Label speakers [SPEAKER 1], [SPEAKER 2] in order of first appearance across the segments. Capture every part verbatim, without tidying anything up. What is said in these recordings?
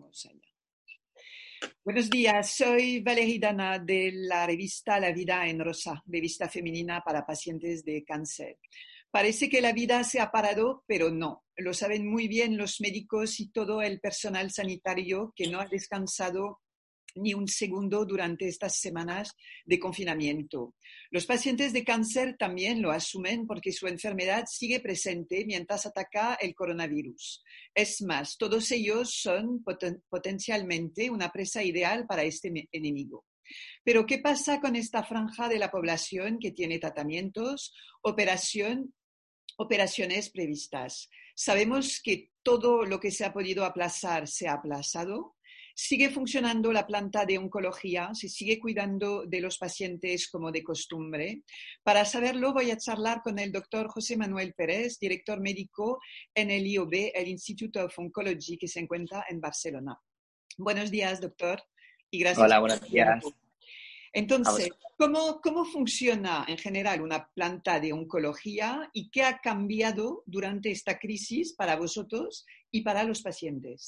[SPEAKER 1] Vamos allá. Buenos días, soy Valerie Dana de la revista La Vida en Rosa, revista femenina para pacientes de cáncer. Parece que la vida se ha parado, pero no. Lo saben muy bien los médicos y todo el personal sanitario que no ha descansado ni un segundo durante estas semanas de confinamiento. Los pacientes de cáncer también lo asumen porque su enfermedad sigue presente mientras ataca el coronavirus. Es más, todos ellos son poten- potencialmente una presa ideal para este enemigo. Pero ¿qué pasa con esta franja de la población que tiene tratamientos, operación, operaciones previstas? Sabemos que todo lo que se ha podido aplazar se ha aplazado. ¿Sigue funcionando la planta de oncología? ¿Se sigue cuidando de los pacientes como de costumbre? Para saberlo voy a charlar con el doctor José Manuel Pérez, director médico en el I O B, el Institute of Oncology, que se encuentra en Barcelona. Buenos días, doctor, y gracias
[SPEAKER 2] Hola,
[SPEAKER 1] por
[SPEAKER 2] buenos
[SPEAKER 1] su
[SPEAKER 2] días.
[SPEAKER 1] tiempo. Entonces, ¿cómo, ¿cómo funciona en general una planta de oncología y qué ha cambiado durante esta crisis para vosotros y para los pacientes?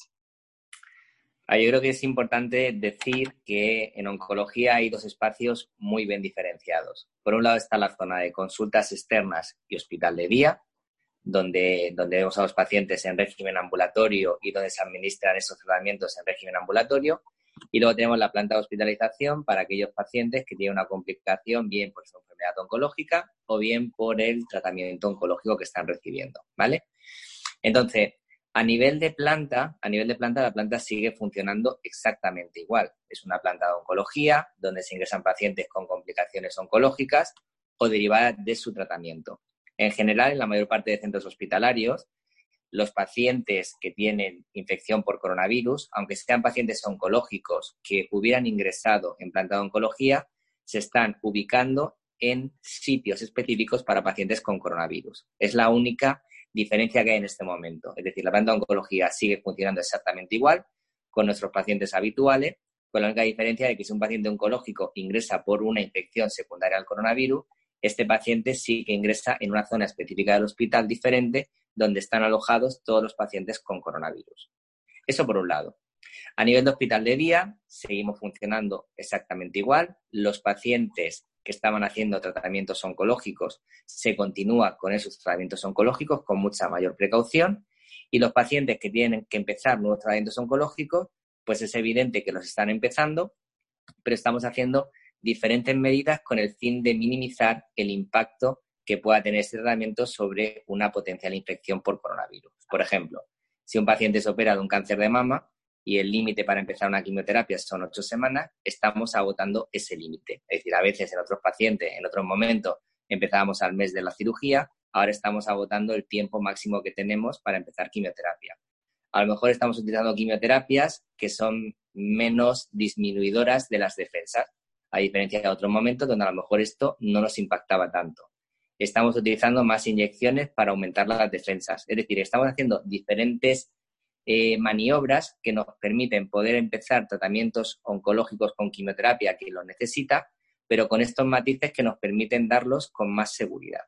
[SPEAKER 2] Yo creo que es importante decir que en oncología hay dos espacios muy bien diferenciados. Por un lado está la zona de consultas externas y hospital de día, donde, donde vemos a los pacientes en régimen ambulatorio y donde se administran esos tratamientos en régimen ambulatorio. Y luego tenemos la planta de hospitalización para aquellos pacientes que tienen una complicación bien por su enfermedad oncológica o bien por el tratamiento oncológico que están recibiendo, ¿vale? Entonces, a nivel de planta, a nivel de planta, la planta sigue funcionando exactamente igual. Es una planta de oncología donde se ingresan pacientes con complicaciones oncológicas o derivadas de su tratamiento. En general, en la mayor parte de centros hospitalarios, los pacientes que tienen infección por coronavirus, aunque sean pacientes oncológicos que hubieran ingresado en planta de oncología, se están ubicando en sitios específicos para pacientes con coronavirus. Es la única diferencia que hay en este momento. Es decir, la planta de oncología sigue funcionando exactamente igual con nuestros pacientes habituales, con la única diferencia de que si un paciente oncológico ingresa por una infección secundaria al coronavirus, este paciente sí que ingresa en una zona específica del hospital diferente donde están alojados todos los pacientes con coronavirus. Eso por un lado. A nivel de hospital de día, seguimos funcionando exactamente igual. Los pacientes que estaban haciendo tratamientos oncológicos, se continúa con esos tratamientos oncológicos con mucha mayor precaución. Y los pacientes que tienen que empezar nuevos tratamientos oncológicos, pues es evidente que los están empezando, pero estamos haciendo diferentes medidas con el fin de minimizar el impacto que pueda tener este tratamiento sobre una potencial infección por coronavirus. Por ejemplo, si un paciente se opera de un cáncer de mama y el límite para empezar una quimioterapia son ocho semanas, estamos agotando ese límite. Es decir, a veces en otros pacientes, en otros momentos, empezábamos al mes de la cirugía, ahora estamos agotando el tiempo máximo que tenemos para empezar quimioterapia. A lo mejor estamos utilizando quimioterapias que son menos disminuidoras de las defensas, a diferencia de otros momentos donde a lo mejor esto no nos impactaba tanto. Estamos utilizando más inyecciones para aumentar las defensas. Es decir, estamos haciendo diferentes eh, maniobras que nos permiten poder empezar tratamientos oncológicos con quimioterapia que lo necesita, pero con estos matices que nos permiten darlos con más seguridad.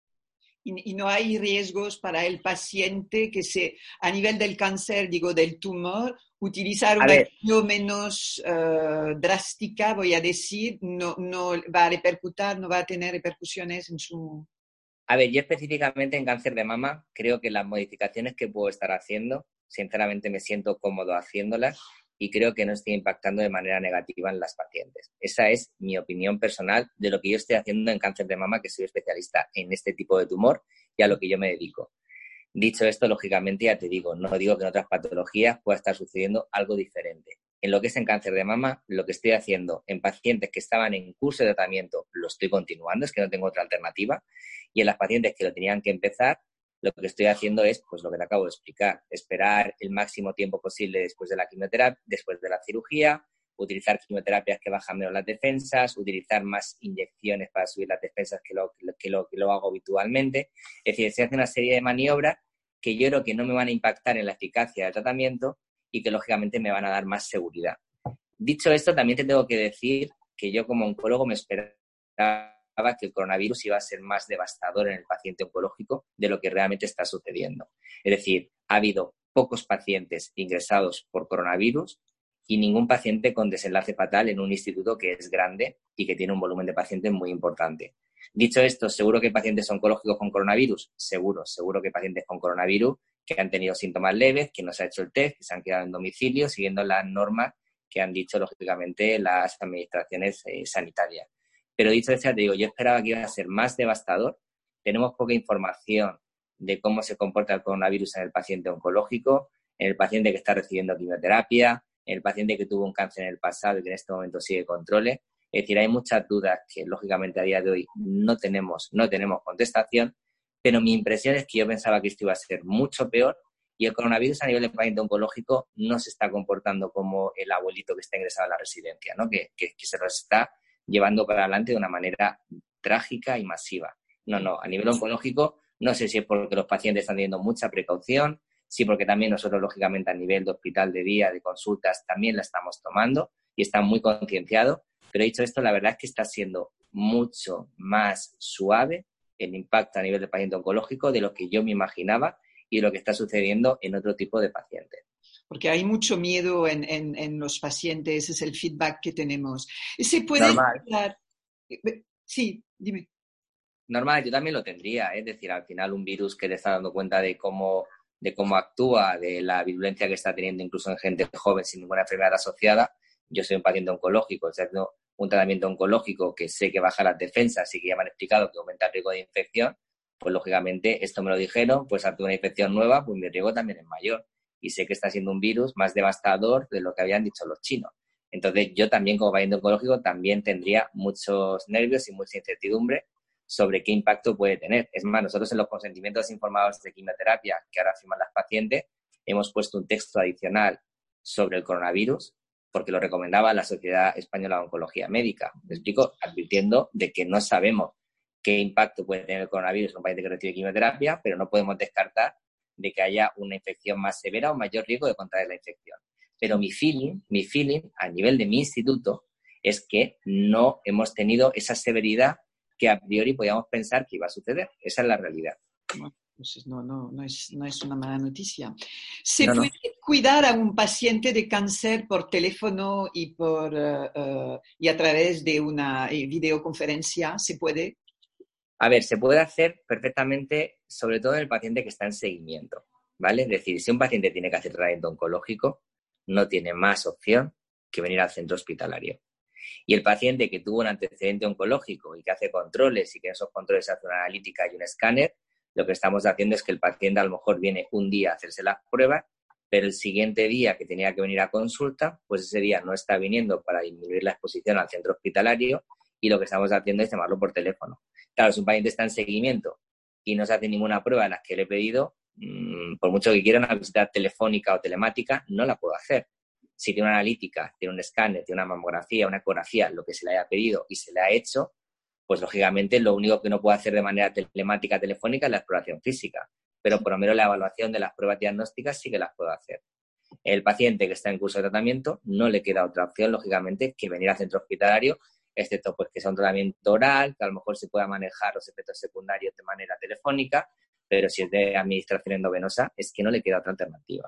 [SPEAKER 1] Y, y no hay riesgos para el paciente que se, a nivel del cáncer, digo, del tumor, utilizar una quimio menos uh, drástica, voy a decir, no, no va a repercutir, no va a tener repercusiones en su...
[SPEAKER 2] A ver, yo específicamente en cáncer de mama creo que las modificaciones que puedo estar haciendo, sinceramente me siento cómodo haciéndolas y creo que no estoy impactando de manera negativa en las pacientes. Esa es mi opinión personal de lo que yo estoy haciendo en cáncer de mama, que soy especialista en este tipo de tumor y a lo que yo me dedico. Dicho esto, lógicamente, ya te digo, no digo que en otras patologías pueda estar sucediendo algo diferente. En lo que es en cáncer de mama, lo que estoy haciendo en pacientes que estaban en curso de tratamiento, lo estoy continuando, es que no tengo otra alternativa. Y en las pacientes que lo tenían que empezar, lo que estoy haciendo es, pues lo que te acabo de explicar, esperar el máximo tiempo posible después de la quimioterapia, después de la cirugía, utilizar quimioterapias que bajan menos las defensas, utilizar más inyecciones para subir las defensas que lo, que lo, que lo hago habitualmente. Es decir, se hace una serie de maniobras que yo creo que no me van a impactar en la eficacia del tratamiento y que lógicamente me van a dar más seguridad. Dicho esto, también te tengo que decir que yo como oncólogo me esperaba que el coronavirus iba a ser más devastador en el paciente oncológico de lo que realmente está sucediendo. Es decir, ha habido pocos pacientes ingresados por coronavirus y ningún paciente con desenlace fatal en un instituto que es grande y que tiene un volumen de pacientes muy importante. Dicho esto, ¿seguro que hay pacientes oncológicos con coronavirus? Seguro, seguro que hay pacientes con coronavirus que han tenido síntomas leves, que no se ha hecho el test, que se han quedado en domicilio siguiendo las normas que han dicho, lógicamente, las administraciones eh, sanitarias. Pero dicho esto, ya te digo, yo esperaba que iba a ser más devastador. Tenemos poca información de cómo se comporta el coronavirus en el paciente oncológico, en el paciente que está recibiendo quimioterapia, en el paciente que tuvo un cáncer en el pasado y que en este momento sigue controles. Es decir, hay muchas dudas que, lógicamente, a día de hoy no tenemos, no tenemos contestación, pero mi impresión es que yo pensaba que esto iba a ser mucho peor y el coronavirus a nivel de paciente oncológico no se está comportando como el abuelito que está ingresado a la residencia, ¿no? que, que, que se lo está llevando para adelante de una manera trágica y masiva. No, no, a nivel oncológico no sé si es porque los pacientes están teniendo mucha precaución, sí porque también nosotros, lógicamente, a nivel de hospital de día, de consultas, también la estamos tomando y están muy concienciados. Pero dicho esto, la verdad es que está siendo mucho más suave el impacto a nivel de paciente oncológico de lo que yo me imaginaba y de lo que está sucediendo en otro tipo de pacientes.
[SPEAKER 1] Porque hay mucho miedo en, en, en los pacientes, ese es el feedback que tenemos. ¿Se puede
[SPEAKER 2] Normal.
[SPEAKER 1] hablar? Sí, dime.
[SPEAKER 2] Normal, yo también lo tendría, ¿eh? Es decir, al final un virus que te está dando cuenta de cómo, de cómo actúa, de la virulencia que está teniendo incluso en gente joven sin ninguna enfermedad asociada. Yo soy un paciente oncológico, o sea, no, un tratamiento oncológico que sé que baja las defensas y que ya me han explicado que aumenta el riesgo de infección, pues lógicamente esto me lo dijeron, pues ante una infección nueva, pues mi riesgo también es mayor. Y sé que está siendo un virus más devastador de lo que habían dicho los chinos. Entonces yo también como paciente oncológico también tendría muchos nervios y mucha incertidumbre sobre qué impacto puede tener. Es más, nosotros en los consentimientos informados de quimioterapia que ahora firman las pacientes hemos puesto un texto adicional sobre el coronavirus porque lo recomendaba la Sociedad Española de Oncología Médica. Me explico, advirtiendo de que no sabemos qué impacto puede tener el coronavirus en un paciente que recibe quimioterapia, pero no podemos descartar de que haya una infección más severa o mayor riesgo de contraer la infección. Pero mi feeling, mi feeling a nivel de mi instituto es que no hemos tenido esa severidad que a priori podíamos pensar que iba a suceder. Esa es la realidad.
[SPEAKER 1] Bueno, pues no, no, no, es, no es una mala noticia. ¿Se
[SPEAKER 2] no,
[SPEAKER 1] puede
[SPEAKER 2] no.
[SPEAKER 1] cuidar a un paciente de cáncer por teléfono y, por, uh, uh, y a través de una videoconferencia? ¿Se puede?
[SPEAKER 2] A ver, se puede hacer perfectamente, sobre todo en el paciente que está en seguimiento, ¿vale? Es decir, si un paciente tiene que hacer tratamiento oncológico, no tiene más opción que venir al centro hospitalario. Y el paciente que tuvo un antecedente oncológico y que hace controles y que en esos controles se hace una analítica y un escáner, lo que estamos haciendo es que el paciente a lo mejor viene un día a hacerse las pruebas, pero el siguiente día que tenía que venir a consulta, pues ese día no está viniendo para disminuir la exposición al centro hospitalario y lo que estamos haciendo es llamarlo por teléfono. Claro, si un paciente está en seguimiento y no se hace ninguna prueba de las que le he pedido, mmm, por mucho que quiera una visita telefónica o telemática, no la puedo hacer. Si tiene una analítica, tiene un escáner, tiene una mamografía, una ecografía, lo que se le haya pedido y se le ha hecho, pues lógicamente lo único que no puedo hacer de manera telemática, telefónica es la exploración física, pero por lo menos la evaluación de las pruebas diagnósticas sí que las puedo hacer. El paciente que está en curso de tratamiento no le queda otra opción, lógicamente, que venir al centro hospitalario, excepto pues que sea un tratamiento oral, que a lo mejor se pueda manejar los efectos secundarios de manera telefónica, pero si es de administración endovenosa, es que no le queda otra alternativa.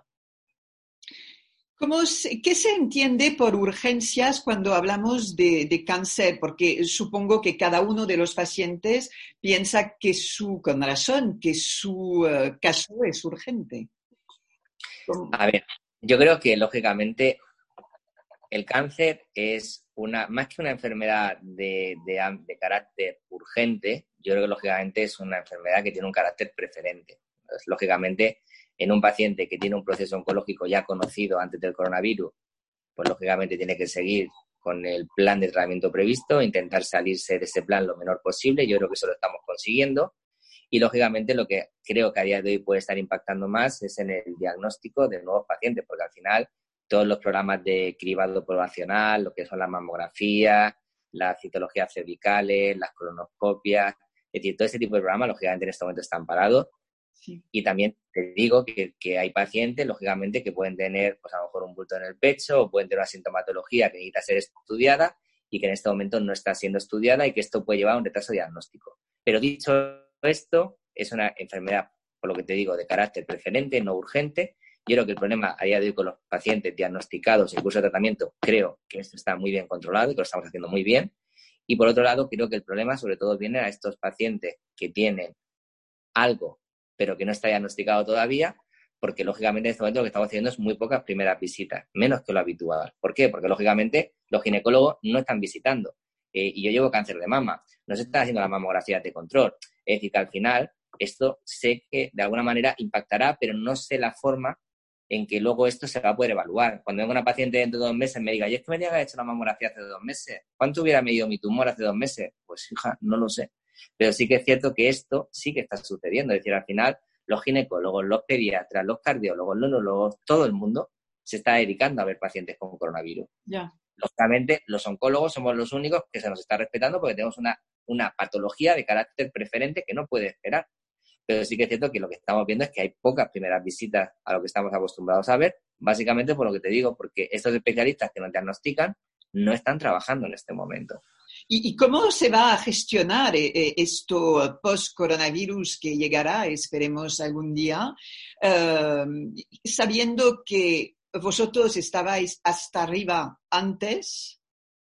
[SPEAKER 1] ¿Cómo se, ¿Qué se entiende por urgencias cuando hablamos de, de cáncer? Porque supongo que cada uno de los pacientes piensa que su, con razón, que su uh, caso es urgente. ¿Cómo?
[SPEAKER 2] A ver, yo creo que lógicamente el cáncer es una, más que una enfermedad de, de, de carácter urgente, yo creo que lógicamente es una enfermedad que tiene un carácter preferente. Entonces, lógicamente, en un paciente que tiene un proceso oncológico ya conocido antes del coronavirus, pues lógicamente tiene que seguir con el plan de tratamiento previsto, intentar salirse de ese plan lo menor posible. Yo creo que eso lo estamos consiguiendo. Y lógicamente lo que creo que a día de hoy puede estar impactando más es en el diagnóstico de nuevos pacientes, porque al final todos los programas de cribado poblacional, lo que son las mamografías, las citologías cervicales, las colonoscopias, es decir, todo ese tipo de programas lógicamente en este momento están parados. Sí. Y también te digo que, que hay pacientes, lógicamente, que pueden tener, pues a lo mejor un bulto en el pecho o pueden tener una sintomatología que necesita ser estudiada y que en este momento no está siendo estudiada y que esto puede llevar a un retraso diagnóstico. Pero dicho esto, es una enfermedad, por lo que te digo, de carácter preferente, no urgente, Yo creo que el problema a día de hoy con los pacientes diagnosticados en curso de tratamiento, creo que esto está muy bien controlado y que lo estamos haciendo muy bien. Y por otro lado, creo que el problema sobre todo viene a estos pacientes que tienen algo, pero que no está diagnosticado todavía, porque lógicamente en este momento lo que estamos haciendo es muy pocas primeras visitas, menos que lo habitual. ¿Por qué? Porque lógicamente los ginecólogos no están visitando. Eh, y yo llevo cáncer de mama, no se están haciendo las mamografías de control. Es decir, que al final esto sé que de alguna manera impactará, pero no sé la forma en que luego esto se va a poder evaluar. Cuando venga una paciente dentro de dos meses me diga, ¿y es que me tenía que haber hecho la mamografía hace dos meses? ¿Cuánto hubiera medido mi tumor hace dos meses? Pues hija, no lo sé. Pero sí que es cierto que esto sí que está sucediendo. Es decir, al final los ginecólogos, los pediatras, los cardiólogos, los neurólogos, todo el mundo se está dedicando a ver pacientes con coronavirus.
[SPEAKER 1] Ya.
[SPEAKER 2] Lógicamente, los oncólogos somos los únicos que se nos está respetando porque tenemos una, una patología de carácter preferente que no puede esperar. Pero sí que es cierto que lo que estamos viendo es que hay pocas primeras visitas a lo que estamos acostumbrados a ver, básicamente por lo que te digo, porque estos especialistas que nos diagnostican no están trabajando en este momento.
[SPEAKER 1] ¿Y, y cómo se va a gestionar eh, esto post-coronavirus que llegará, esperemos algún día, eh, sabiendo que vosotros estabais hasta arriba antes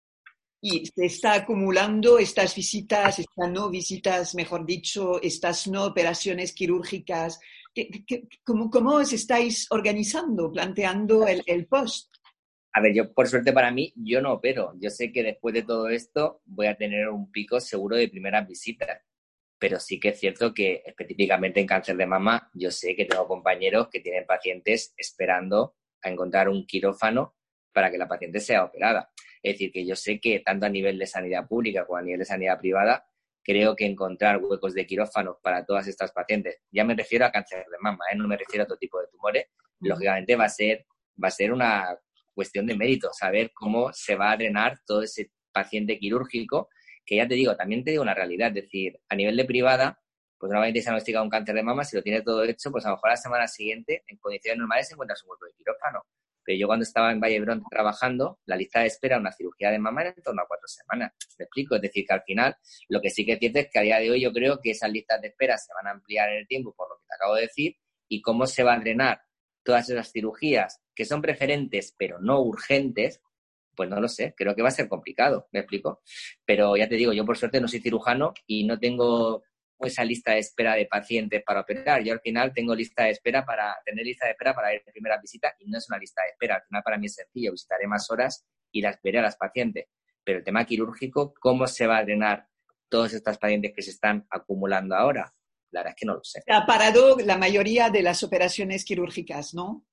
[SPEAKER 1] y se está acumulando estas visitas, estas no visitas, mejor dicho, estas no operaciones quirúrgicas? ¿Qué, qué, cómo, ¿Cómo os estáis organizando, planteando el, el post?
[SPEAKER 2] A ver, yo por suerte para mí, yo no opero. Yo sé que después de todo esto voy a tener un pico seguro de primeras visitas. Pero sí que es cierto que específicamente en cáncer de mama, yo sé que tengo compañeros que tienen pacientes esperando a encontrar un quirófano para que la paciente sea operada. Es decir, que yo sé que tanto a nivel de sanidad pública como a nivel de sanidad privada, creo que encontrar huecos de quirófano para todas estas pacientes, ya me refiero a cáncer de mama, ¿eh? No me refiero a otro tipo de tumores, uh-huh. Lógicamente va a ser, va a ser una cuestión de mérito, saber cómo se va a drenar todo ese paciente quirúrgico, que ya te digo, también te digo una realidad, es decir, a nivel de privada, pues una vez que se ha diagnosticado un cáncer de mama, si lo tiene todo hecho, pues a lo mejor la semana siguiente, en condiciones normales, se encuentra su hueco de quirófano. Pero yo cuando estaba en Vallebrón trabajando, la lista de espera a una cirugía de mama era en torno a cuatro semanas. ¿Me explico? Es decir, que al final, lo que sí que es cierto es que a día de hoy yo creo que esas listas de espera se van a ampliar en el tiempo, por lo que te acabo de decir, y cómo se va a drenar todas esas cirugías que son preferentes, pero no urgentes, pues no lo sé, creo que va a ser complicado, ¿me explico? Pero ya te digo, yo por suerte no soy cirujano y no tengo esa lista de espera de pacientes para operar. Yo al final tengo lista de espera para tener lista de espera para ir a primera visita y no es una lista de espera. Al final para mí es sencillo, visitaré más horas y las veré a las pacientes. Pero el tema quirúrgico, ¿cómo se va a drenar todas estas pacientes que se están acumulando ahora? La verdad es que no lo sé.
[SPEAKER 1] Ha parado la mayoría de las operaciones quirúrgicas, ¿no?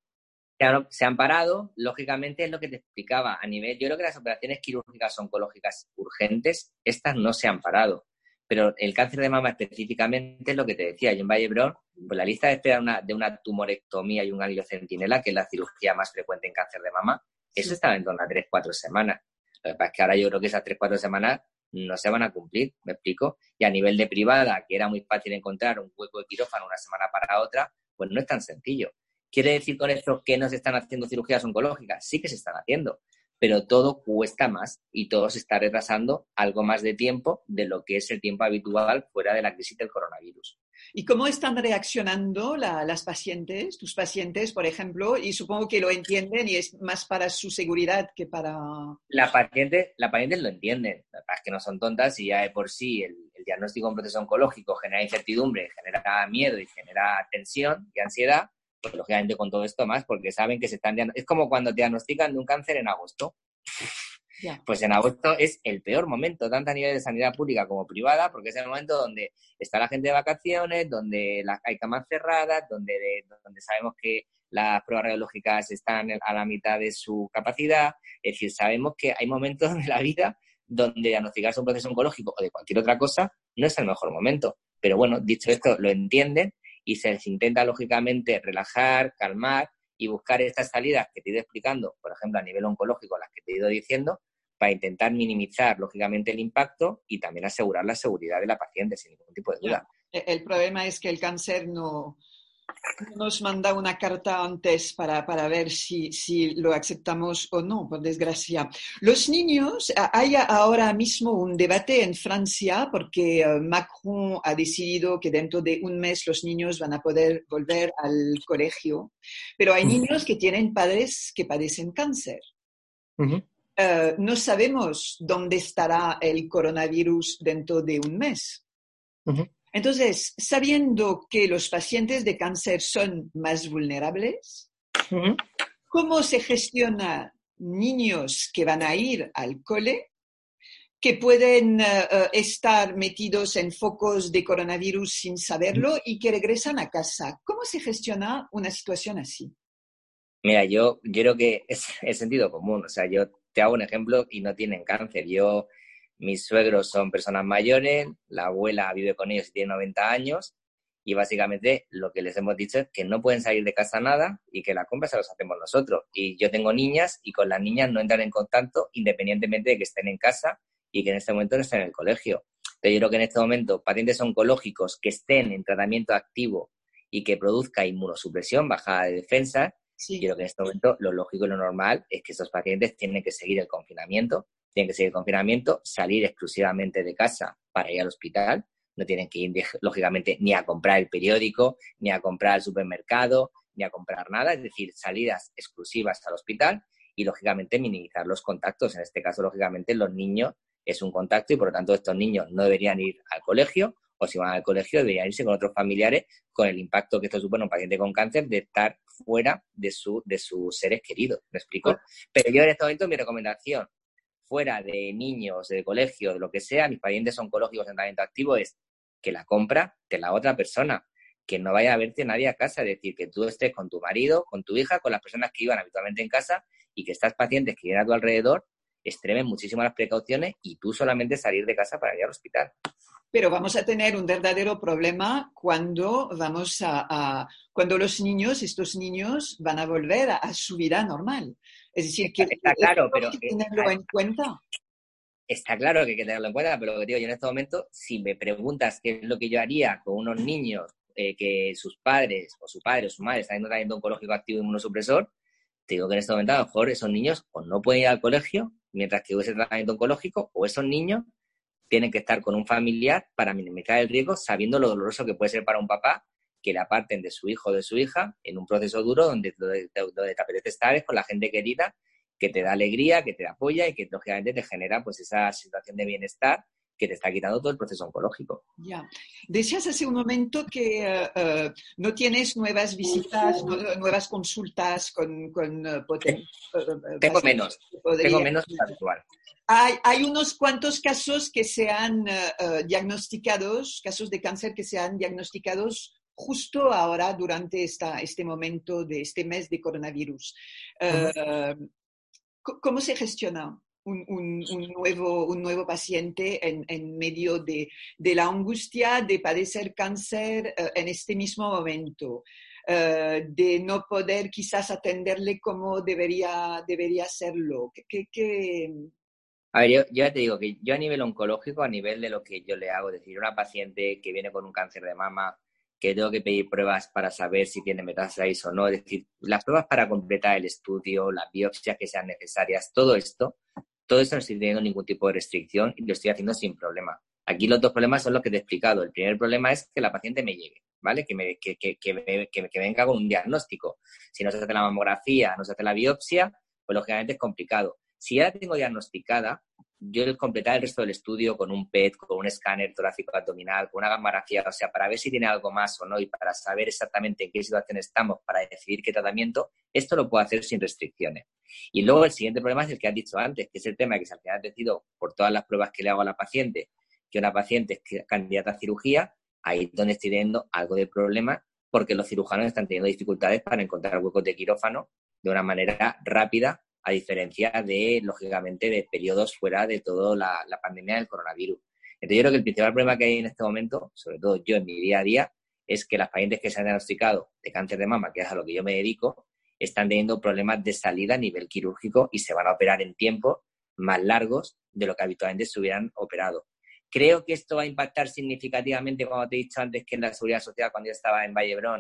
[SPEAKER 2] Se han parado, lógicamente es lo que te explicaba. A nivel, yo creo que las operaciones quirúrgicas oncológicas urgentes, estas no se han parado. Pero el cáncer de mama específicamente es lo que te decía. Yo en Vallebrón, pues la lista de espera de una, de una tumorectomía y un gangliocentinela, que es la cirugía más frecuente en cáncer de mama, eso sí. Estaba en torno a tres cuatro semanas. Lo que pasa es que ahora yo creo que esas tres cuatro semanas no se van a cumplir, ¿me explico? Y a nivel de privada, que era muy fácil encontrar un hueco de quirófano una semana para otra, pues no es tan sencillo. ¿Quiere decir con esto que no se están haciendo cirugías oncológicas? Sí que se están haciendo, pero todo cuesta más y todo se está retrasando algo más de tiempo de lo que es el tiempo habitual fuera de la crisis del coronavirus.
[SPEAKER 1] ¿Y cómo están reaccionando la, las pacientes, tus pacientes, por ejemplo? Y supongo que lo entienden y es más para su seguridad que para...
[SPEAKER 2] La paciente, la paciente lo entienden, la verdad es que no son tontas y ya de por sí el, el diagnóstico de un proceso oncológico genera incertidumbre, genera miedo y genera tensión y ansiedad. Pues lógicamente con todo esto más, porque saben que se están... Es como cuando te diagnostican de un cáncer en agosto. Yeah. Pues en agosto es el peor momento, tanto a nivel de sanidad pública como privada, porque es el momento donde está la gente de vacaciones, donde las, hay camas cerradas, donde, de, donde sabemos que las pruebas radiológicas están a la mitad de su capacidad. Es decir, sabemos que hay momentos de la vida donde diagnosticarse un proceso oncológico o de cualquier otra cosa no es el mejor momento. Pero bueno, dicho esto, lo entienden y se les intenta, lógicamente, relajar, calmar y buscar estas salidas que te he ido explicando, por ejemplo, a nivel oncológico, las que te he ido diciendo, para intentar minimizar, lógicamente, el impacto y también asegurar la seguridad de la paciente, sin ningún tipo de duda.
[SPEAKER 1] El problema es que el cáncer no, nos manda una carta antes para, para ver si, si lo aceptamos o no, por desgracia. Los niños, hay ahora mismo un debate en Francia porque Macron ha decidido que dentro de un mes los niños van a poder volver al colegio, pero hay niños que tienen padres que padecen cáncer.
[SPEAKER 2] Uh-huh.
[SPEAKER 1] Uh, no sabemos dónde estará el coronavirus dentro de un mes.
[SPEAKER 2] Uh-huh.
[SPEAKER 1] Entonces, sabiendo que los pacientes de cáncer son más vulnerables,
[SPEAKER 2] uh-huh.
[SPEAKER 1] ¿cómo se gestiona niños que van a ir al cole, que pueden uh, estar metidos en focos de coronavirus sin saberlo y que regresan a casa? ¿Cómo se gestiona una situación así?
[SPEAKER 2] Mira, yo, yo creo que es, es sentido común. O sea, yo te hago un ejemplo y no tienen cáncer. Yo... Mis suegros son personas mayores, la abuela vive con ellos y tiene noventa años y básicamente lo que les hemos dicho es que no pueden salir de casa nada y que la compra se los hacemos nosotros. Y yo tengo niñas y con las niñas no entran en contacto independientemente de que estén en casa y que en este momento no estén en el colegio. Entonces yo creo que en este momento pacientes oncológicos que estén en tratamiento activo y que produzca inmunosupresión, bajada de defensa, sí. Yo creo que en este momento lo lógico y lo normal es que estos pacientes tienen que seguir el confinamiento, tienen que seguir el confinamiento, salir exclusivamente de casa para ir al hospital, no tienen que ir, lógicamente, ni a comprar el periódico, ni a comprar al supermercado, ni a comprar nada, es decir, salidas exclusivas al hospital y, lógicamente, minimizar los contactos. En este caso, lógicamente, los niños es un contacto y, por lo tanto, estos niños no deberían ir al colegio o si van al colegio deberían irse con otros familiares con el impacto que esto supone a un paciente con cáncer de estar fuera de, su, de sus seres queridos. ¿Me explico? Pero yo en este momento mi recomendación fuera de niños, de colegio, de lo que sea, mis pacientes oncológicos en tratamiento activo es que la compra de la otra persona, que no vaya a verte nadie a casa, es decir, que tú estés con tu marido, con tu hija, con las personas que iban habitualmente en casa y que estas pacientes que vienen a tu alrededor extremen muchísimo las precauciones y tú solamente salir de casa para ir al hospital.
[SPEAKER 1] Pero vamos a tener un verdadero problema cuando vamos a, a cuando los niños, estos niños, van a volver a, a su vida normal. Es decir, que
[SPEAKER 2] está claro, pero
[SPEAKER 1] hay que tenerlo en cuenta.
[SPEAKER 2] Está claro que hay que tenerlo en cuenta, pero lo que digo yo en este momento, si me preguntas qué es lo que yo haría con unos niños eh, que sus padres o su padre o su madre están en un tratamiento oncológico activo inmunosupresor, te digo que en este momento a lo mejor esos niños o no pueden ir al colegio mientras que hubiese tratamiento oncológico, o esos niños tienen que estar con un familiar para minimizar el riesgo, sabiendo lo doloroso que puede ser para un papá que le aparten de su hijo o de su hija en un proceso duro donde, donde, donde te apetece estar es con la gente querida, que te da alegría, que te apoya y que lógicamente te genera pues esa situación de bienestar que te está quitando todo el proceso oncológico.
[SPEAKER 1] Ya. Decías hace un momento que uh, uh, no tienes nuevas visitas, no, nuevas consultas con, con uh, poten- uh,
[SPEAKER 2] Tengo menos, podría... tengo menos que habitual.
[SPEAKER 1] Hay, hay unos cuantos casos que se han uh, uh, diagnosticados, casos de cáncer que se han diagnosticados justo ahora durante esta, este momento de este mes de coronavirus. Uh, uh-huh. ¿Cómo se gestiona un, un, un, nuevo, un nuevo paciente en, en medio de, de la angustia de padecer cáncer uh, en este mismo momento? Uh, de no poder quizás atenderle como debería, debería hacerlo. ¿Qué, qué, qué...
[SPEAKER 2] A ver, yo, yo ya te digo que yo a nivel oncológico, a nivel de lo que yo le hago, es decir, una paciente que viene con un cáncer de mama, que tengo que pedir pruebas para saber si tiene metástasis o no, es decir, las pruebas para completar el estudio, las biopsias que sean necesarias, todo esto, todo esto no estoy teniendo ningún tipo de restricción y lo estoy haciendo sin problema. Aquí los dos problemas son los que te he explicado. El primer problema es que la paciente me llegue, ¿vale? Que, me, que, que, que, me, que, que venga con un diagnóstico. Si no se hace la mamografía, no se hace la biopsia, pues lógicamente es complicado. Si ya la tengo diagnosticada, yo el completar el resto del estudio con un P E T, con un escáner torácico abdominal, con una gamografía, o sea, para ver si tiene algo más o no y para saber exactamente en qué situación estamos para decidir qué tratamiento, esto lo puedo hacer sin restricciones. Y luego el siguiente problema es el que has dicho antes, que es el tema que se al final decido por todas las pruebas que le hago a la paciente, que una paciente es candidata a cirugía, ahí es donde estoy teniendo algo de problema porque los cirujanos están teniendo dificultades para encontrar huecos de quirófano de una manera rápida, a diferencia de, lógicamente, de periodos fuera de toda la, la pandemia del coronavirus. Entonces, yo creo que el principal problema que hay en este momento, sobre todo yo en mi día a día, es que las pacientes que se han diagnosticado de cáncer de mama, que es a lo que yo me dedico, están teniendo problemas de salida a nivel quirúrgico y se van a operar en tiempos más largos de lo que habitualmente se hubieran operado. Creo que esto va a impactar significativamente, como te he dicho antes, que en la Seguridad Social, cuando yo estaba en Vallebrón,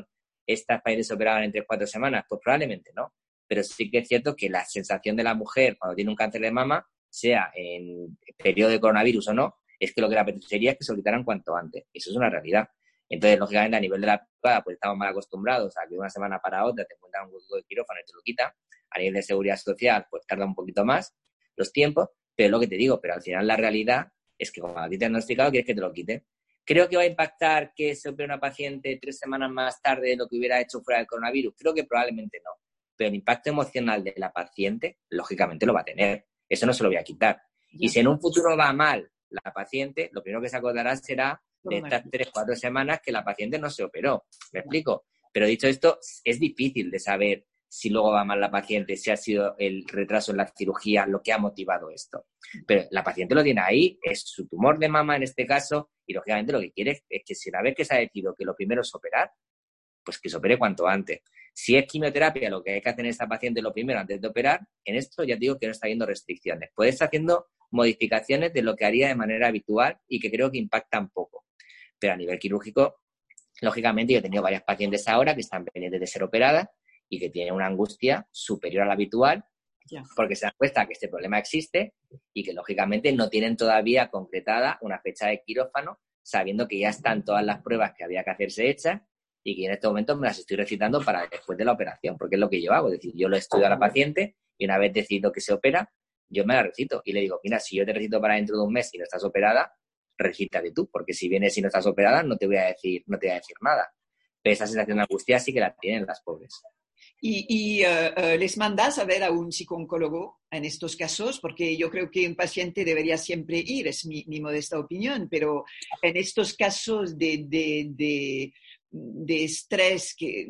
[SPEAKER 2] ¿estas pacientes se operaban en tres, cuatro semanas? Pues probablemente no. Pero sí que es cierto que la sensación de la mujer cuando tiene un cáncer de mama, sea en periodo de coronavirus o no, es que lo que le apetecería es que se lo quitaran cuanto antes. Eso es una realidad. Entonces, lógicamente, a nivel de la privada, pues estamos mal acostumbrados a que de una semana para otra te encuentran un hueco de quirófano y te lo quitan. A nivel de seguridad social, pues tarda un poquito más los tiempos, pero es lo que te digo, pero al final la realidad es que como a ti te han diagnosticado, quieres que te lo quiten. ¿Creo que va a impactar que se opere una paciente tres semanas más tarde de lo que hubiera hecho fuera del coronavirus? Creo que probablemente no. Pero el impacto emocional de la paciente, lógicamente, lo va a tener. Eso no se lo voy a quitar. Y si en un futuro va mal la paciente, lo primero que se acordará será de estas tres, cuatro semanas que la paciente no se operó. ¿Me explico? Pero dicho esto, es difícil de saber si luego va mal la paciente, si ha sido el retraso en la cirugía lo que ha motivado esto. Pero la paciente lo tiene ahí, es su tumor de mama en este caso, y lógicamente lo que quiere es que si una vez que se ha decidido que lo primero es operar, pues que se opere cuanto antes. Si es quimioterapia lo que hay que hacer en esta paciente lo primero antes de operar, en esto ya te digo que no está habiendo restricciones. Puede estar haciendo modificaciones de lo que haría de manera habitual y que creo que impactan poco. Pero a nivel quirúrgico, lógicamente yo he tenido varias pacientes ahora que están pendientes de ser operadas y que tienen una angustia superior a la habitual yeah. porque se dan cuenta que este problema existe y que lógicamente no tienen todavía concretada una fecha de quirófano, sabiendo que ya están todas las pruebas que había que hacerse hechas y que en este momento me las estoy recitando para después de la operación, porque es lo que yo hago, es decir, yo lo estudio a la paciente y una vez decido que se opera, yo me la recito y le digo, mira, si yo te recito para dentro de un mes y no estás operada, recítate tú, porque si vienes y no estás operada no te voy a decir, no te voy a decir nada. Pero esa sensación de angustia sí que la tienen las pobres.
[SPEAKER 1] Y, y uh, uh, les mandas a ver a un psicooncólogo en estos casos, porque yo creo que un paciente debería siempre ir, es mi, mi modesta opinión, pero en estos casos de, de, de, de estrés que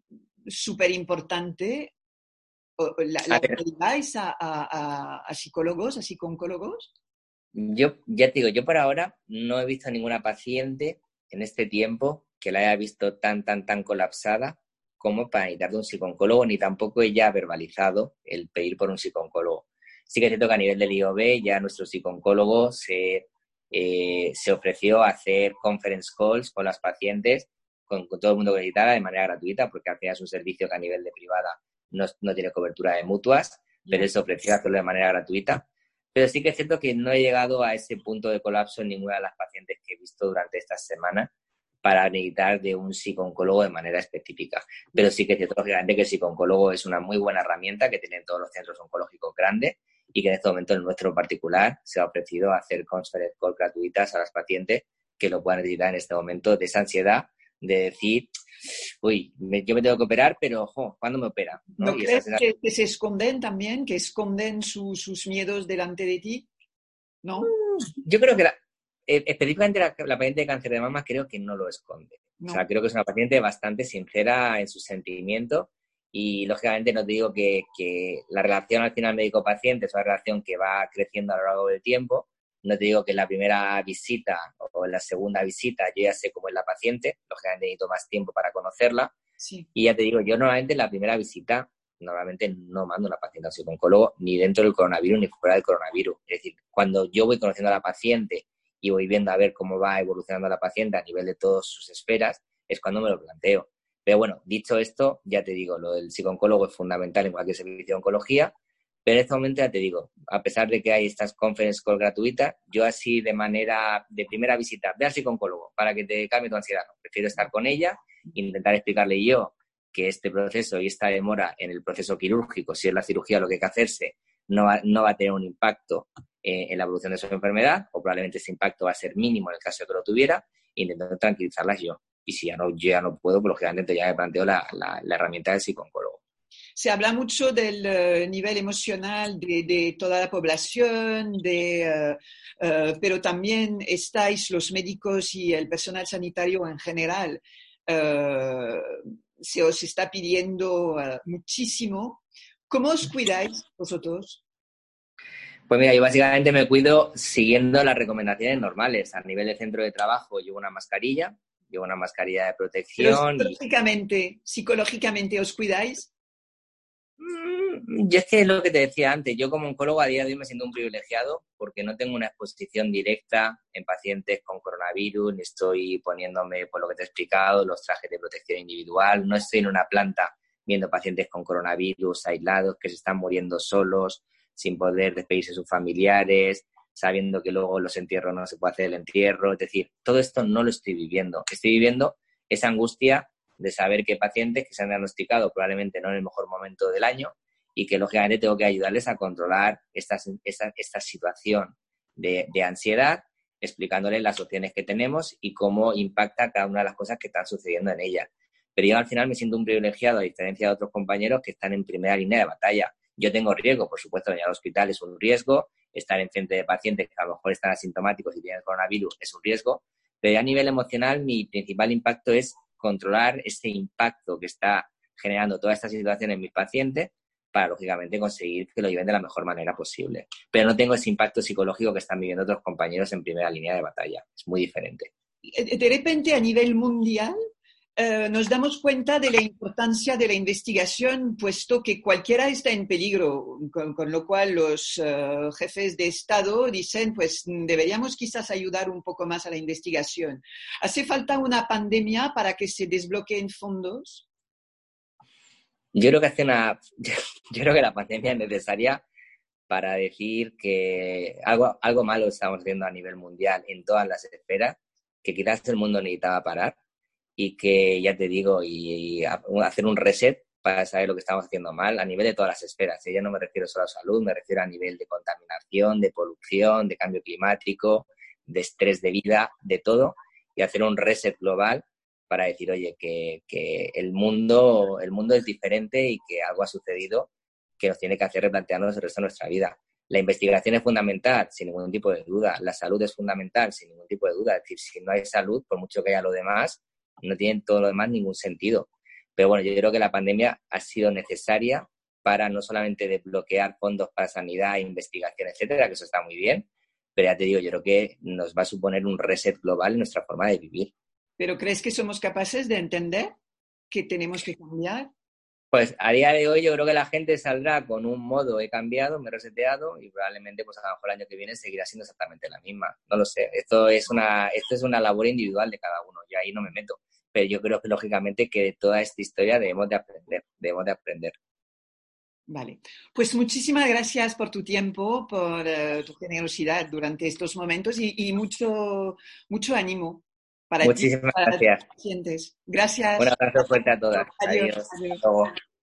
[SPEAKER 1] súper importante, ¿la, la lleváis a, a, a psicólogos, a psicooncólogos?
[SPEAKER 2] Yo ya te digo, yo por ahora no he visto a ninguna paciente en este tiempo que la haya visto tan, tan, tan colapsada como para necesitar de un psicooncólogo, ni tampoco ella ha verbalizado el pedir por un psicooncólogo. Sí que es cierto que a nivel del I O B ya nuestro psicooncólogo se, eh, se ofreció a hacer conference calls con las pacientes, con, con todo el mundo que necesitara de manera gratuita, porque al final es un servicio que a nivel de privada no, no tiene cobertura de mutuas, pero él se ofreció a hacerlo de manera gratuita. Pero sí que es cierto que no he llegado a ese punto de colapso en ninguna de las pacientes que he visto durante estas semanas para necesitar de un psicooncólogo de manera específica. Pero sí que es cierto, lógicamente, que el psicooncólogo es una muy buena herramienta que tienen todos los centros oncológicos grandes y que en este momento, en nuestro particular, se ha ofrecido a hacer conference calls gratuitas a las pacientes que lo puedan necesitar en este momento, de esa ansiedad de decir, uy, me, yo me tengo que operar, pero, ojo, ¿cuándo me opera?
[SPEAKER 1] ¿No, ¿No crees esa... que, que se esconden también, que esconden su, sus miedos delante de ti? ¿No?
[SPEAKER 2] Yo creo que la, eh, específicamente la, la paciente de cáncer de mama creo que no lo esconde. No. O sea, creo que es una paciente bastante sincera en sus sentimientos y, lógicamente, no te digo que, que la relación al final médico-paciente es una relación que va creciendo a lo largo del tiempo. No te digo que en la primera visita o en la segunda visita yo ya sé cómo es la paciente, lógicamente necesito más tiempo para conocerla. Sí. Y ya te digo, yo normalmente en la primera visita, normalmente no mando a una paciente a un psicooncólogo ni dentro del coronavirus ni fuera del coronavirus. Es decir, cuando yo voy conociendo a la paciente y voy viendo a ver cómo va evolucionando la paciente a nivel de todas sus esferas, es cuando me lo planteo. Pero bueno, dicho esto, ya te digo, lo del psicooncólogo es fundamental en cualquier servicio de oncología. Pero en este momento ya te digo, a pesar de que hay estas conference calls gratuitas, yo así de manera, de primera visita, ve al psicooncólogo para que te cambie tu ansiedad. No, prefiero estar con ella, intentar explicarle yo que este proceso y esta demora en el proceso quirúrgico, si es la cirugía lo que hay que hacerse, no va, no va a tener un impacto eh, en la evolución de su enfermedad, o probablemente ese impacto va a ser mínimo en el caso de que lo tuviera, intentando tranquilizarlas yo. Y si ya no, yo ya no puedo, pues lógicamente ya me planteo la, la, la herramienta del psicooncólogo.
[SPEAKER 1] Se habla mucho del uh, nivel emocional de, de toda la población, de, uh, uh, pero también estáis los médicos y el personal sanitario en general. Uh, se os está pidiendo uh, muchísimo. ¿Cómo os cuidáis vosotros?
[SPEAKER 2] Pues mira, yo básicamente me cuido siguiendo las recomendaciones normales. A nivel de centro de trabajo llevo una mascarilla, llevo una mascarilla de protección.
[SPEAKER 1] Pero psicológicamente, y... ¿psicológicamente os cuidáis?
[SPEAKER 2] Yo es que es lo que te decía antes, yo como oncólogo a día de hoy me siento un privilegiado porque no tengo una exposición directa en pacientes con coronavirus, ni estoy poniéndome, por lo que te he explicado, los trajes de protección individual, no estoy en una planta viendo pacientes con coronavirus aislados que se están muriendo solos, sin poder despedirse de sus familiares, sabiendo que luego los entierros no se puede hacer el entierro, es decir, todo esto no lo estoy viviendo, estoy viviendo esa angustia de saber que pacientes que se han diagnosticado probablemente no en el mejor momento del año y que lógicamente tengo que ayudarles a controlar esta, esta, esta situación de, de ansiedad, explicándoles las opciones que tenemos y cómo impacta cada una de las cosas que están sucediendo en ella. Pero yo al final me siento un privilegiado, a diferencia de otros compañeros que están en primera línea de batalla. Yo tengo riesgo, por supuesto, venir al hospital es un riesgo, estar enfrente de pacientes que a lo mejor están asintomáticos y tienen coronavirus es un riesgo, pero a nivel emocional mi principal impacto es controlar ese impacto que está generando toda esta situación en mis pacientes para, lógicamente, conseguir que lo lleven de la mejor manera posible. Pero no tengo ese impacto psicológico que están viviendo otros compañeros en primera línea de batalla. Es muy diferente.
[SPEAKER 1] De repente, a nivel mundial, eh, nos damos cuenta de la importancia de la investigación, puesto que cualquiera está en peligro, con, con lo cual los uh, jefes de Estado dicen, pues deberíamos quizás ayudar un poco más a la investigación. ¿Hace falta una pandemia para que se desbloqueen fondos?
[SPEAKER 2] Yo creo que hace una, yo creo que la pandemia es necesaria para decir que algo, algo malo estamos viendo a nivel mundial en todas las esferas, que quizás el mundo necesitaba parar y que, ya te digo, y, y hacer un reset para saber lo que estamos haciendo mal a nivel de todas las esferas. Ya no me refiero solo a salud, me refiero a nivel de contaminación, de polución, de cambio climático, de estrés de vida, de todo, y hacer un reset global para decir, oye, que, que el mundo, el mundo es diferente y que algo ha sucedido que nos tiene que hacer replantearnos el resto de nuestra vida. La investigación es fundamental, sin ningún tipo de duda. La salud es fundamental, sin ningún tipo de duda. Es decir, si no hay salud, por mucho que haya lo demás, no tiene todo lo demás ningún sentido. Pero bueno, yo creo que la pandemia ha sido necesaria para no solamente desbloquear fondos para sanidad, investigación, etcétera, que eso está muy bien, pero ya te digo, yo creo que nos va a suponer un reset global en nuestra forma de vivir.
[SPEAKER 1] ¿Pero crees que somos capaces de entender que tenemos que cambiar?
[SPEAKER 2] Pues a día de hoy yo creo que la gente saldrá con un modo he cambiado, me he reseteado y probablemente pues a lo mejor el año que viene seguirá siendo exactamente la misma. No lo sé, esto es una, esto es una labor individual de cada uno, yo ahí no me meto. Pero yo creo que lógicamente que de toda esta historia debemos de aprender, debemos de aprender.
[SPEAKER 1] Vale, pues muchísimas gracias por tu tiempo, por uh, tu generosidad durante estos momentos y, y mucho, mucho ánimo para ti y
[SPEAKER 2] Muchísimas
[SPEAKER 1] para tus
[SPEAKER 2] gracias.
[SPEAKER 1] pacientes. Gracias.
[SPEAKER 2] Un abrazo fuerte a todas.
[SPEAKER 1] Adiós.
[SPEAKER 2] Adiós.
[SPEAKER 1] Adiós.
[SPEAKER 2] Hasta luego.